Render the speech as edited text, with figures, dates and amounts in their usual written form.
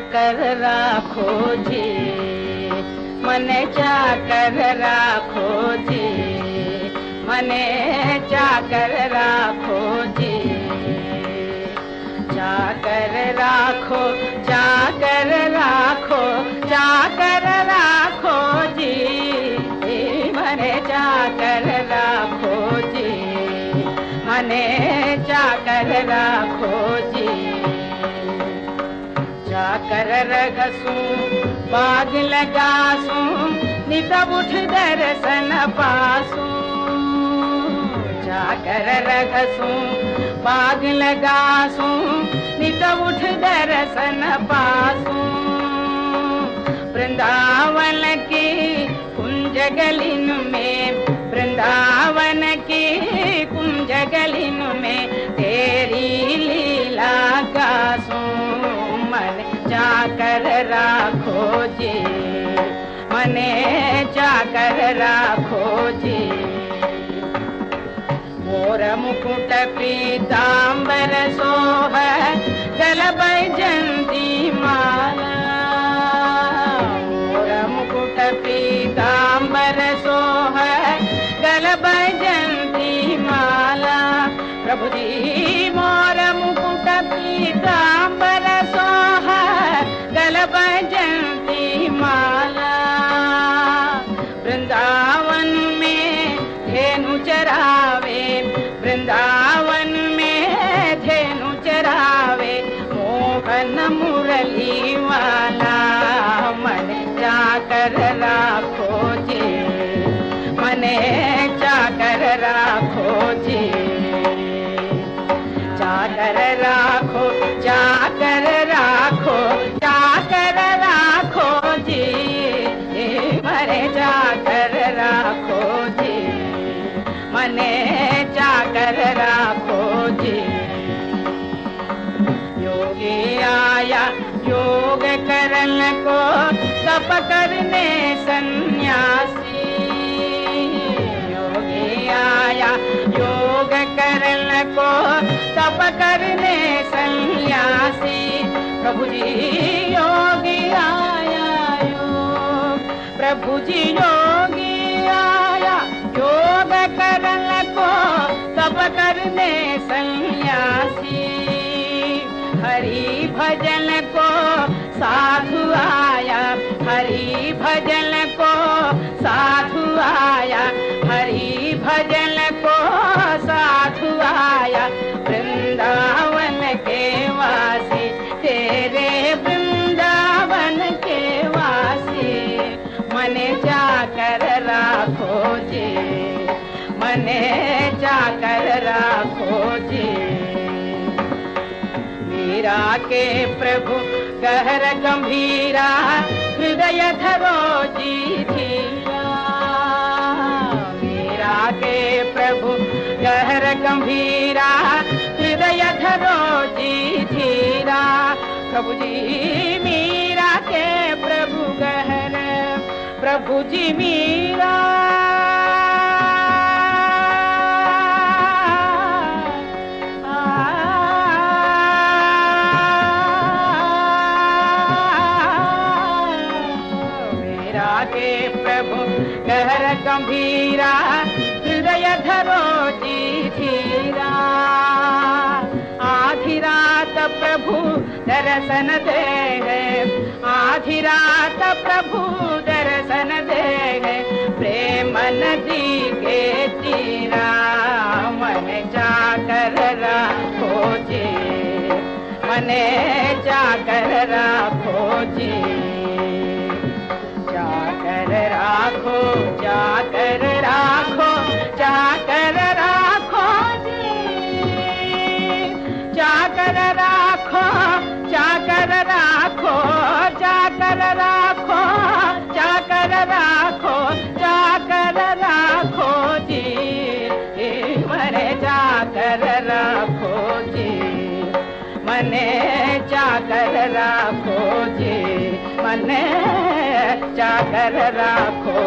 चाकर राखो जी, मने चाकर राखो जी, मने चाकर राखो जी। चाकर राखो, चाकर राखो, चाकर राखो जी, मने चाकर राखो जी, मने चाकर राखो जी। चाकर रखसूं बाग लगासूं, नित उठ दर्शन पासूं। चाकर रखसूं बाग लगासूं, नित उठ दर्शन पासूं। वृंदावन की कुंज गलिन में, वृंदावन की कुंज गलिन में तेरी लीला गासूं। मन चाकर राखो जी, मने चाकर राखो जी। मोर मुकुट पीतांबर सोह, गल बैजंती माला। मोर मुकुट पीतांबर सोह, गल बैजंती माला। प्रभु जी मोर मुकुट पीतांबर सोह, गल बैजंती माला। वृंदावन में धेनु चरावे, वृंदावन में धेनु चरावे, मोहन मुरली वाला। मन चाकर राखो जी, मने चाकर राखो जी। चाकर राखो, चाकर राखो, चाकर राखो जी, मने चाकर राखो जी, मने चाकर राखो जी। योगी आया योग करन को, तप करने सन्यासी। योगी आया योग करन को, तप करने सन्यासी। प्रभु जी योगी आया योग, प्रभु जी योगी आया योग करन को, तप करने सन्यासी। हरि भजन को साधु आया, हरि भजन को साधु आया, हरि भजन को साधु आया। वृंदावन के वासी, तेरे वृंदावन के वासी। मने चाकर राखो जी, मने चाकर राखो जी। मीरा के प्रभु गहर गंभीरा, हृदय धरो जी धीरा। मीरा के प्रभु गहर गंभीरा, हृदय धरो जी धीरा। प्रभु जी मीरा के प्रभु गहर, प्रभु जी मीरा। के प्रभु गहर गंभीरा, हृदय धरो जी धीरा। आधी रात प्रभु दर्शन दे है, आधी रात प्रभु दर्शन दे है। प्रेम नदी के तीरा, मन चाकर राखो जी, मने चाकर राखो जी। चाकर राखो, चाकर राखो, चाकर राखो जी। चाकर राखो, चाकर राखो, चाकर राखो, चाकर राखो, चाकर राखो जी। मने चाकर राखो जी, मने चाकर राखो जी, मने चाकर राखो